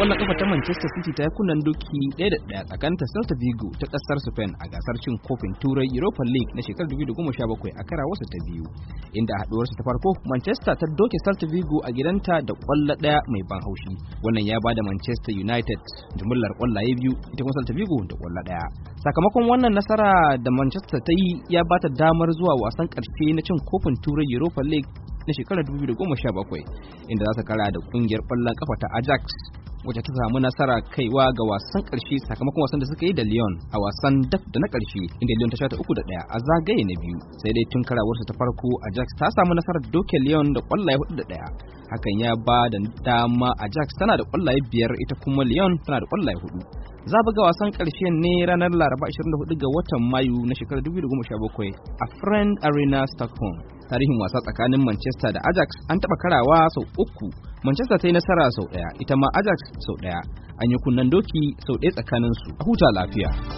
ƙwallon ƙafa ta Manchester City ta yi kunnen doki 1-1 tsakanin Celta Vigo ta ƙasar Spain a gasar cin kofin Turai Europa League na shekarar 2017 a karawarsu ta biyu, inda a haɗuwarsu ta farko Manchester ta doke Celta Vigo a gidanta da ƙwallo ɗaya mai ban haushi. Wannan ya bada Manchester United jumlar ƙwallaye biyu, ita kuma Celta Vigo da ƙwallo ɗaya. Sakamakon wannan nasara da Manchester ta yi ya bata damar zuwa wasan ƙarshe na cin kofin Turai Europa League na shekarar 2017, inda za ta kara da ƙungiyar ƙwallon ƙafa ta Ajax, wacce ta samu nasara kaiwa ga wasan ƙarshe sakamakon wasan da suka yi da Lyon a wasan daf da na ƙarshe, inda Lyon ta sha ta 3-1 a zagaye na biyu. Sai dai tun karawarsa ta farko Ajax ta samu nasarar doke Lyon da ƙwallaye 4-1. Hakan ya ba da dama Ajax tana da ƙwallaye 5, ita kuma Lyon tana da ƙwallaye 4. Za buga wasan ƙarshe ne ranar Laraba 24 ga watan Mayu na shekarar 2017 a Friend Arena Stockholm. Tarihin wasa tsakanin Manchester da Ajax an taɓa karawa sau 3. Manchester ta yi nasara sau 1, ita ma Ajax sau 1. An yi kunnen doki sau 1 tsakaninsu. A huta lafiya.